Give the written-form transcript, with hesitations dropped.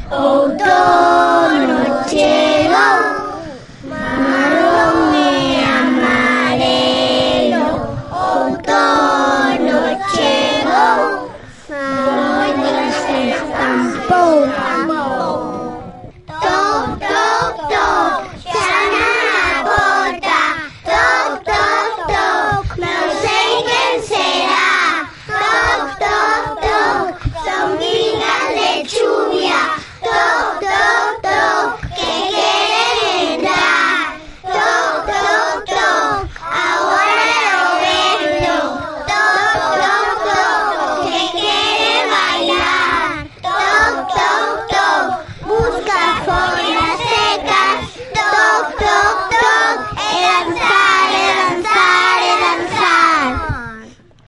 outono chegou, marrón e amarelo. Outono chegou, follas se estampou.